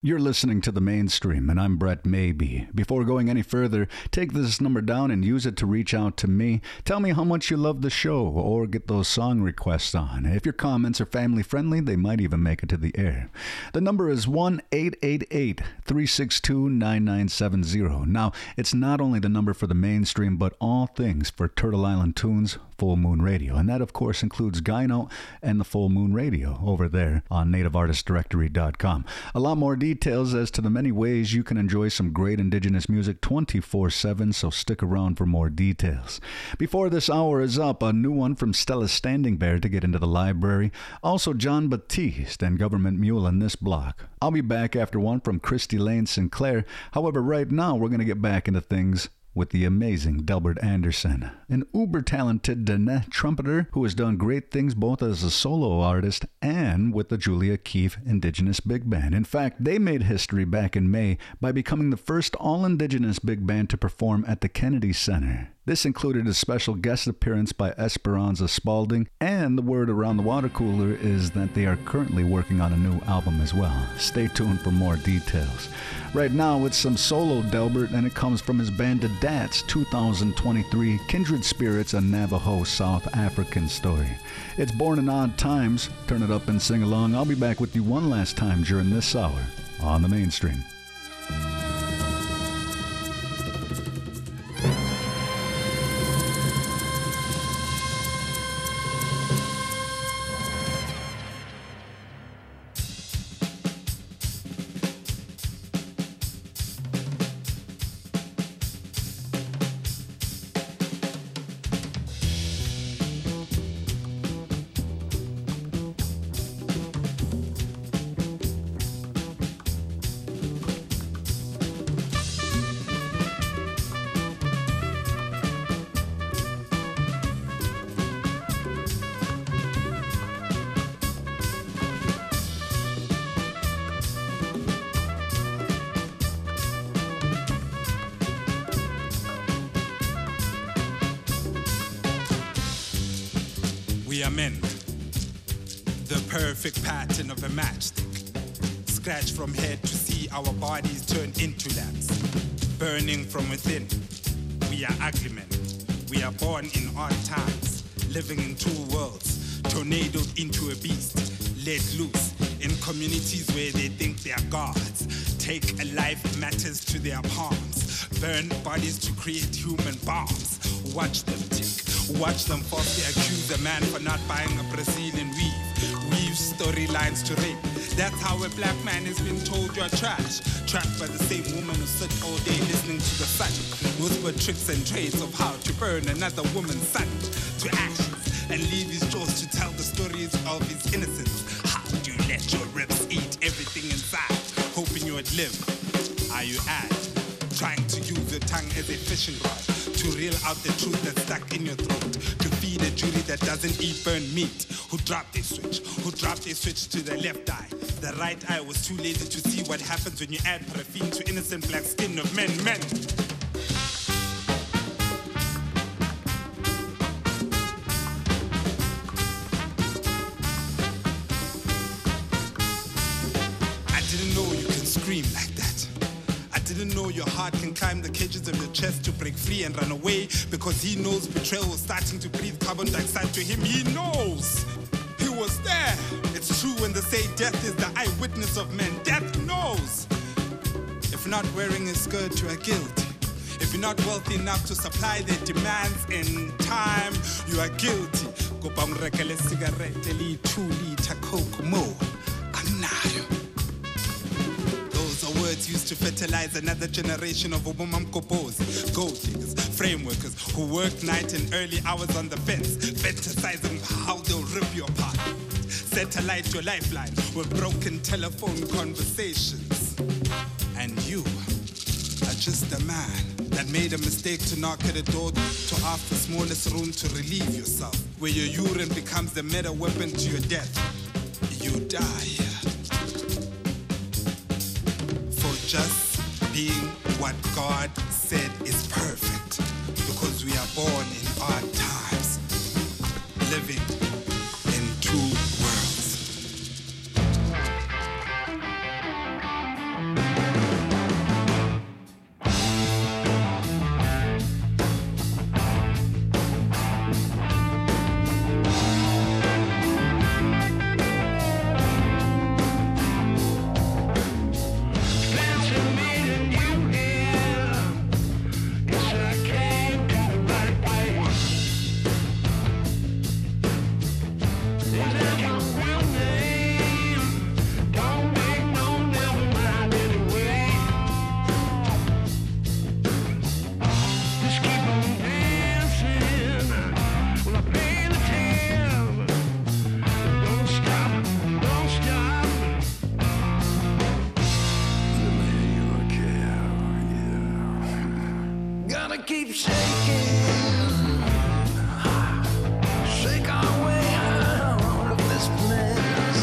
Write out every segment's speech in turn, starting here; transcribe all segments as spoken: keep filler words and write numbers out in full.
You're listening to The Mainstream, and I'm Brett Maybe. Before going any further, take this number down and use it to reach out to me. Tell me how much you love the show, or get those song requests on. If your comments are family-friendly, they might even make it to the air. The number is one eight eight eight, three six two, nine nine seven zero. Now, it's not only the number for The Mainstream, but all things for Turtle Island Tunes, Full Moon Radio. And that, of course, includes Gyno and the Full Moon Radio over there on native artist directory dot com. A lot more details Details as to the many ways you can enjoy some great indigenous music twenty-four seven, so stick around for more details. Before this hour is up, a new one from Stella Standing Bear to get into the library. Also John Batiste and Government Mule in this block. I'll be back after one from Christy Lane Sinclair. However, right now we're going to get back into things with the amazing Delbert Anderson, an uber-talented Dene trumpeter who has done great things both as a solo artist and with the Julia Keefe Indigenous Big Band. In fact, they made history back in May by becoming the first all-Indigenous big band to perform at the Kennedy Center. This included a special guest appearance by Esperanza Spalding, and the word around the water cooler is that they are currently working on a new album as well. Stay tuned for more details. Right now, it's some solo Delbert, and it comes from his band The Dats two thousand twenty-three, Kindred Spirits, a Navajo South African story. It's Born in Odd Times. Turn it up and sing along. I'll be back with you one last time during this hour on The Mainstream. We are men, the perfect pattern of a matchstick, scratched from head to see our bodies turn into lamps, burning from within. We are ugly men, we are born in odd times, living in two worlds, tornadoed into a beast, let loose in communities where they think they are gods, take a life matters to their palms, burn bodies to create human bombs, watch them tick. Watch them falsely accuse a man for not buying a Brazilian weave. Weave storylines to rape. That's how a black man has been told you're trash. Trapped by the same woman who sit all day listening to the sun. Whisper tricks and trades of how to burn another woman's son to ashes and leave his jaws to tell the stories of his innocence. How do you let your ribs eat everything inside? Hoping you would live. Are you at? Trying to use your tongue as a fishing rod to reel out the truth that's stuck in your throat, to feed a jury that doesn't eat burnt meat, who dropped their switch, who dropped their switch to the left eye. The right eye was too lazy to see what happens when you add paraffin to innocent black skin of men, men. I didn't know you can scream like that. Didn't know your heart can climb the cages of your chest to break free and run away, because he knows betrayal was starting to breathe carbon dioxide to him. He knows. He was there. It's true when they say death is the eyewitness of men. Death knows. If not wearing a skirt, you are guilty. If you're not wealthy enough to supply their demands in time, you are guilty. Go bang rekele cigarette, li two liter coke mo. Anayo. Words used to fertilize another generation of Obumamkopos, gold diggers, frame workers who work night and early hours on the fence, fantasizing how they'll rip you apart. Satellite your lifeline with broken telephone conversations. And you are just a man that made a mistake to knock at a door to ask the smallest room to relieve yourself, where your urine becomes the meta weapon to your death. You die. Just being what God said is perfect, because we are born in odd times, living in two worlds. Gotta keep shaking. Shake our way out of this mess.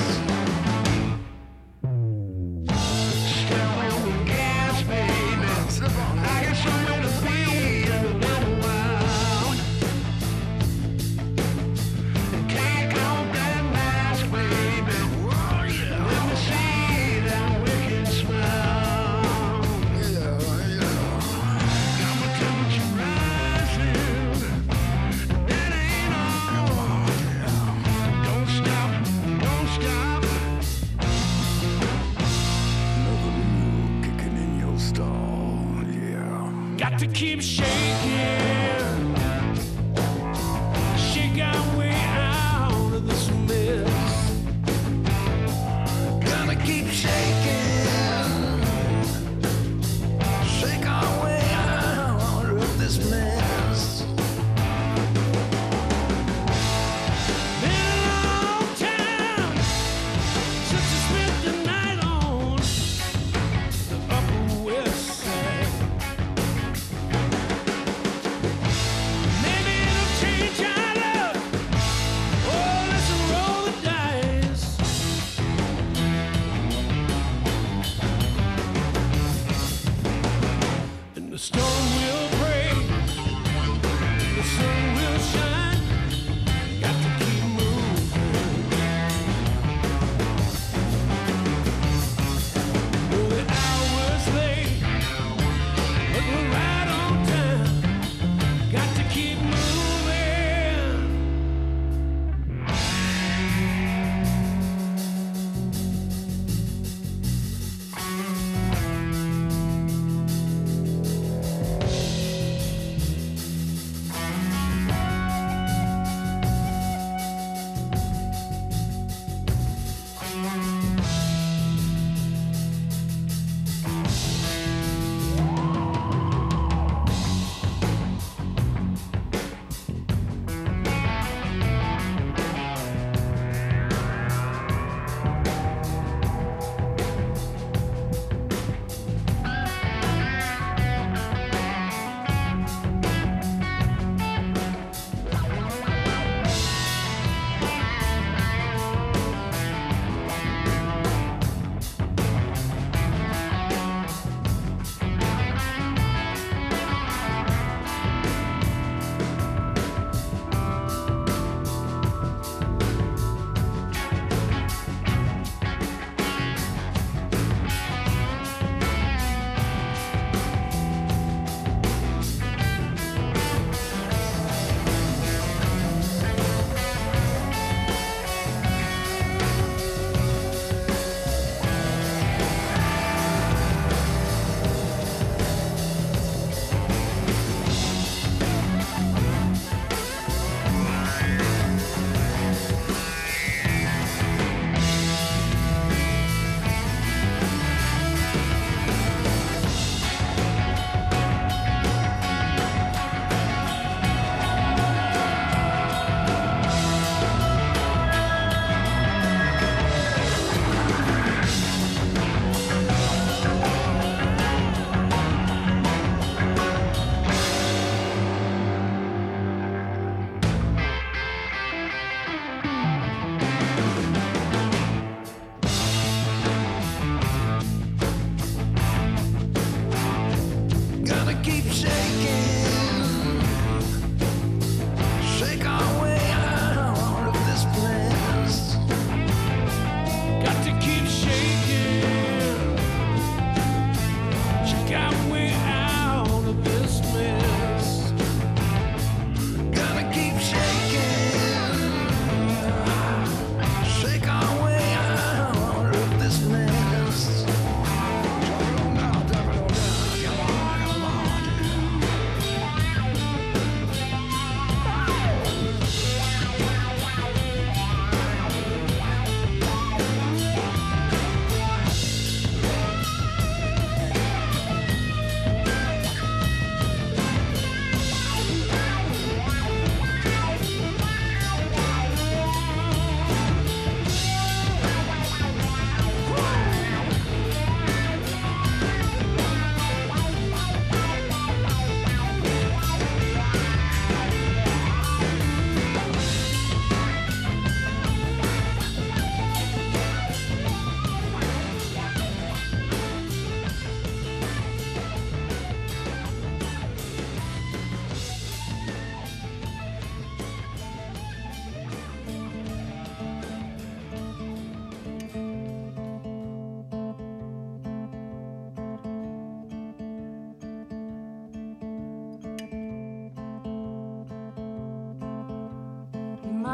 Step on the gas, baby. I got somewhere to be in a little while. Take off that mask, baby. Let me see that wicked smile. Got my temperature rising. That ain't all. Don't stop, don't stop. Another mule kicking in your stall, yeah. Got to keep shaking. Shake our way out of this mess. Gotta keep shaking. Shake our way out of this mess. Been a long time since I spent the night on the Upper West Side.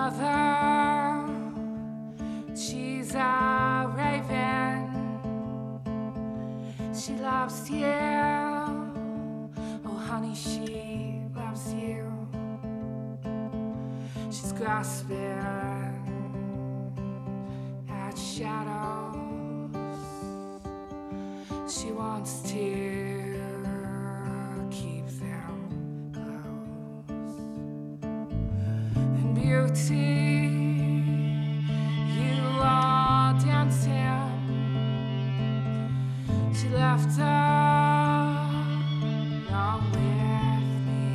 Mother, she's a raven. She loves you. Oh, honey, she loves you. She's grasping at shadows. She wants to keep them close. And beauty, you are dancing. She left along with me.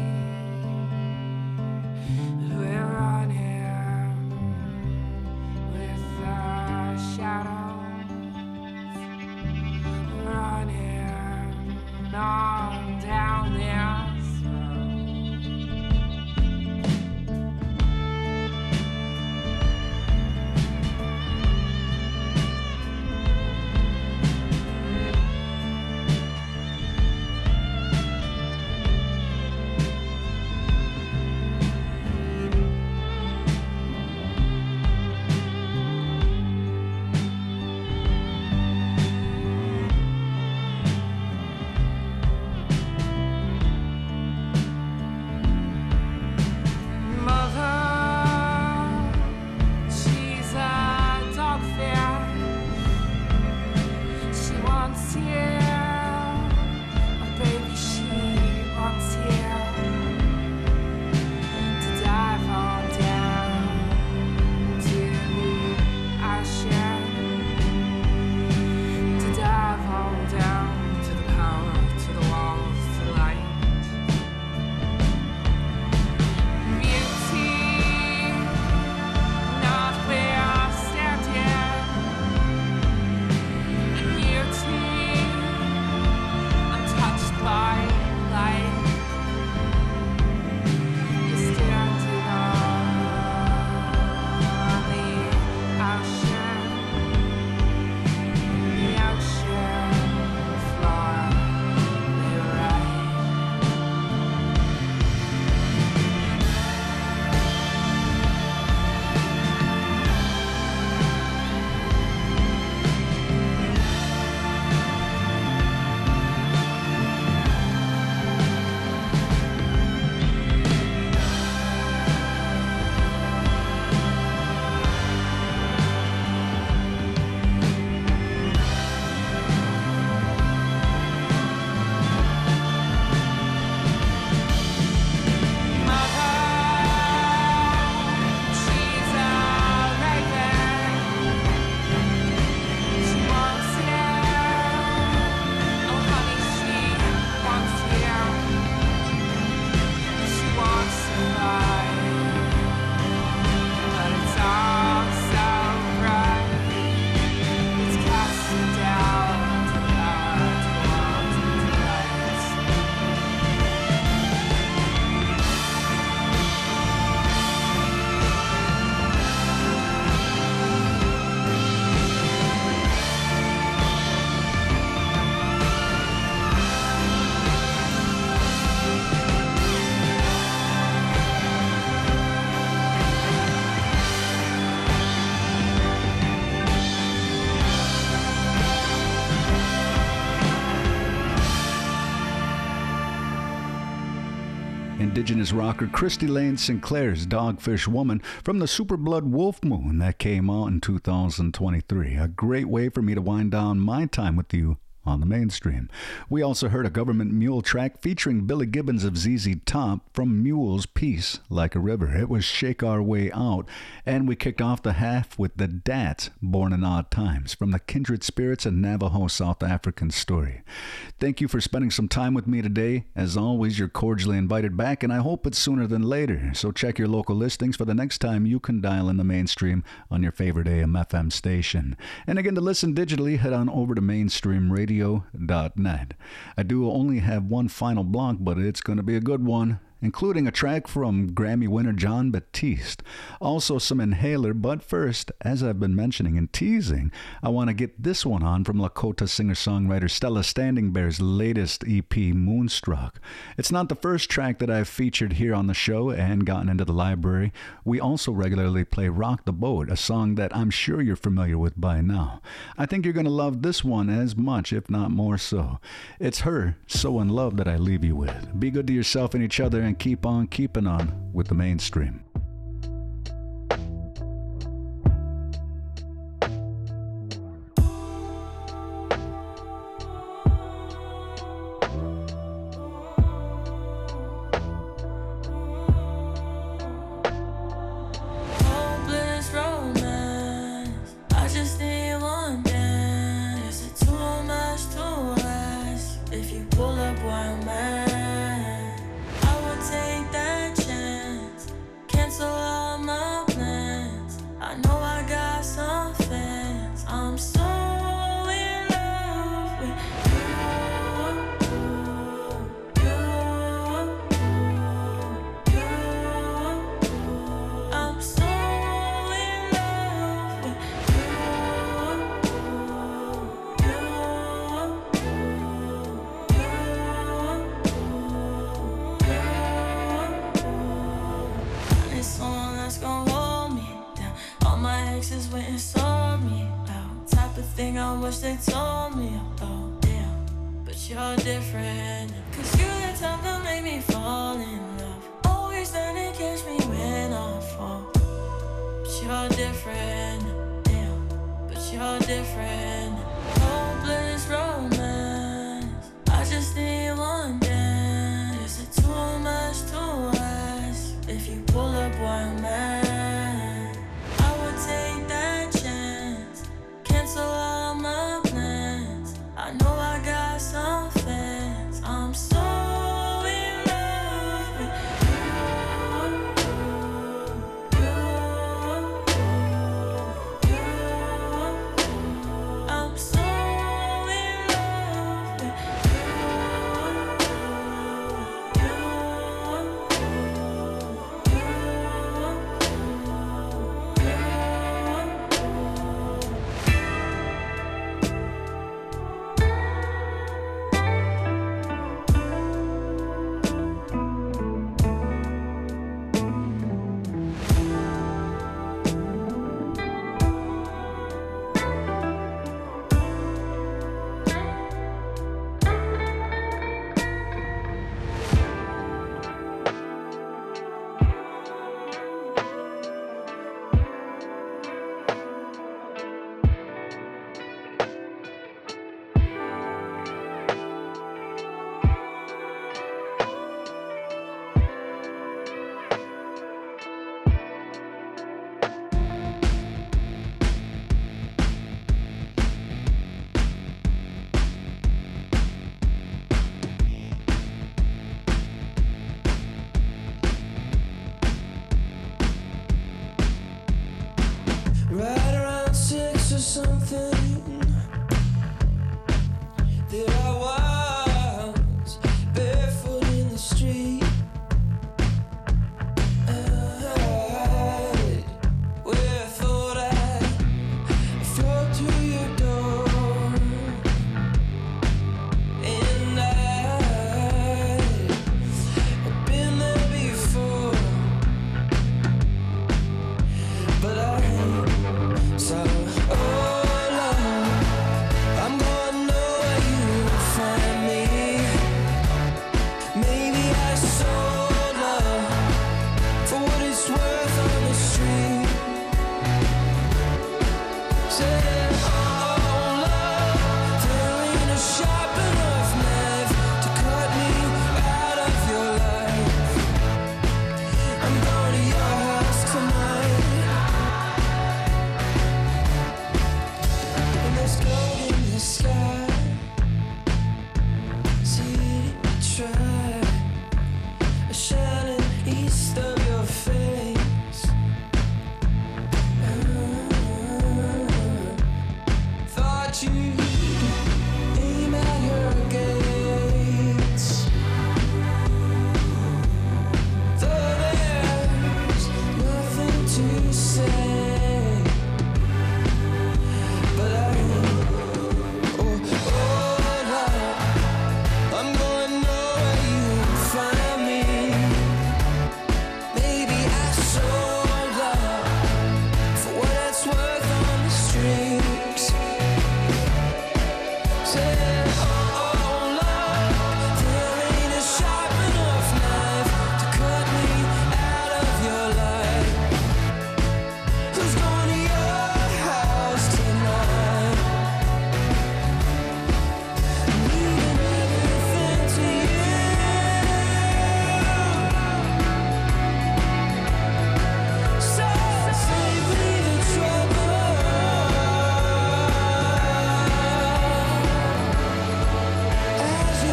We're running with the shadows, running on down this road. Indigenous rocker Christy Lane Sinclair's Dogfish Woman from the Superblood Wolf Moon that came out in two thousand twenty-three. A great way for me to wind down my time with you on the mainstream. We also heard a Government Mule track featuring Billy Gibbons of Z Z Top from Mule's piece, Like a River. It was Shake Our Way Out. And we kicked off the half with the Dats, Born in Odd Times, from the Kindred Spirits and Navajo South African story. Thank you for spending some time with me today. As always, you're cordially invited back, and I hope it's sooner than later. So check your local listings for the next time you can dial in the mainstream on your favorite A M F M station. And again, to listen digitally, head on over to mainstream radio dot net. I do only have one final block, but it's going to be a good one. including a track from Grammy winner John Batiste. Also some Inhaler, but first, as I've been mentioning and teasing, I want to get this one on from Lakota singer-songwriter Stella Standing Bear's latest E P, Moonstruck. It's not the first track that I've featured here on the show and gotten into the library. We also regularly play Rock the Boat, a song that I'm sure you're familiar with by now. I think you're going to love this one as much, if not more so. It's her, So in Love, that I leave you with. Be good to yourself and each other and keep on keeping on with the mainstream. They told me about, damn, but you're different. Cause you the type that made me fall in love. Always there to catch me when I fall. But you're different, damn, but you're different. Hopeless romance, I just need one dance. Is it too much to ask? If you pull up where I'm at, I would take that chance. Cancel all my plans. I know I got some fans. I'm so in love with you, you, you. I'm so in love with right around six or something. There I was, barefoot in the street. I, where I thought I'd float through your door. And I had been there before, but I ain't. So, oh Lord, I'm gonna know where you find me. Maybe I sold love for what it's worth on the street. Said, oh love, there ain't a sharp enough knife to cut me out of your life. I'm going to your house tonight. And there's gold in the sky. See it try, shining east of your face. Thought you aim at her gates.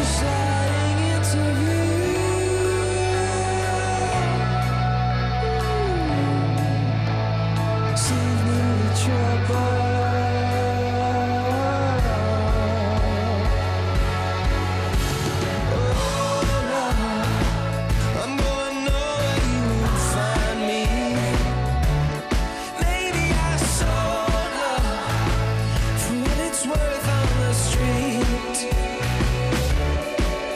sliding into view. Save me the trouble. Worth on the street.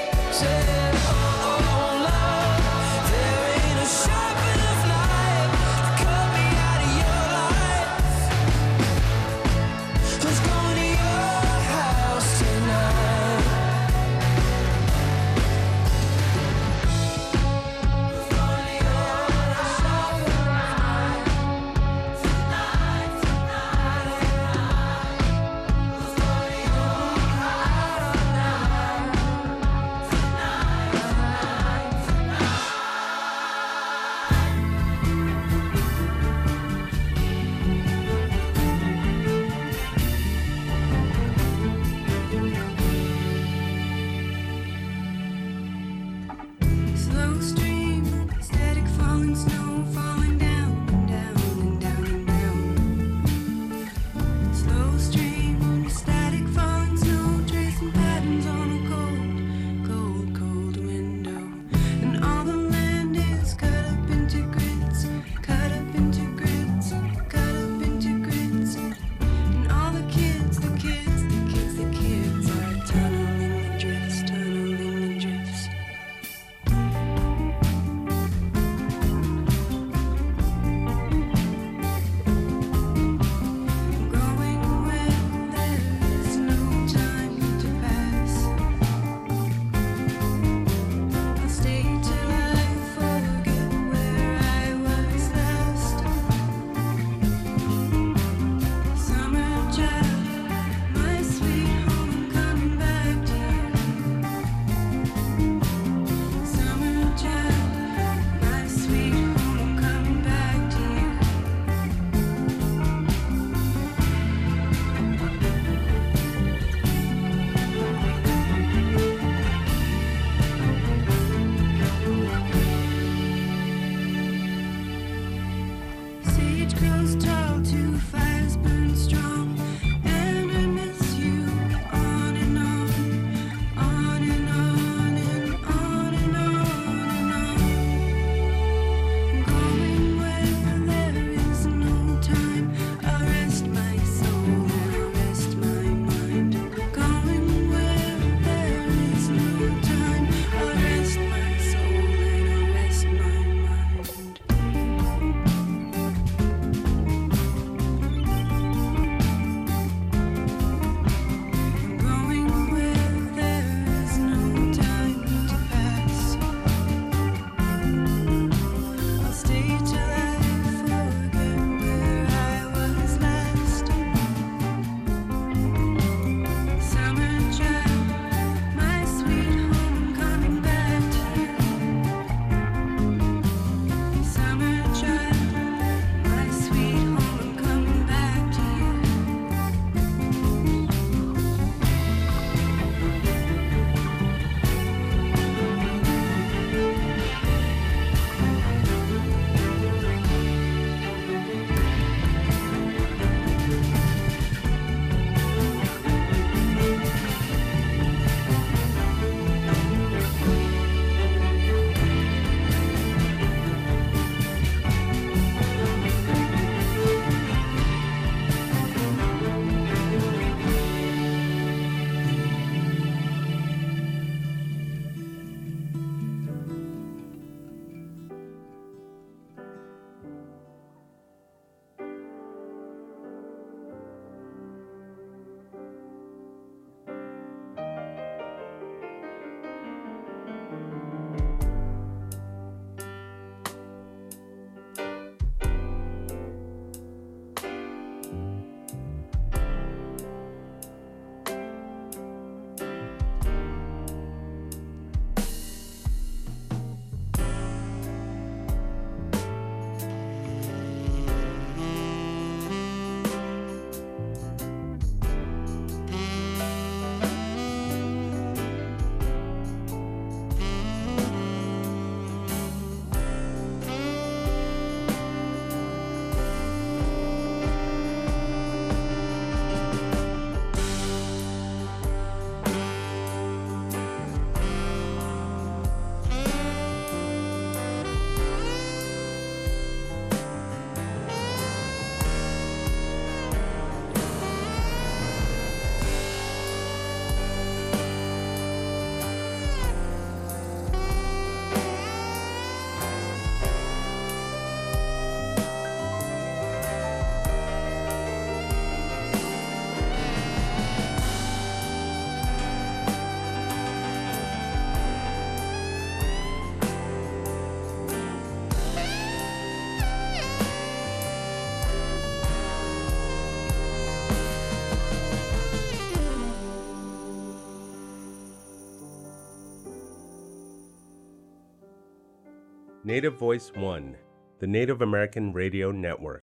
Native Voice One, the Native American Radio Network.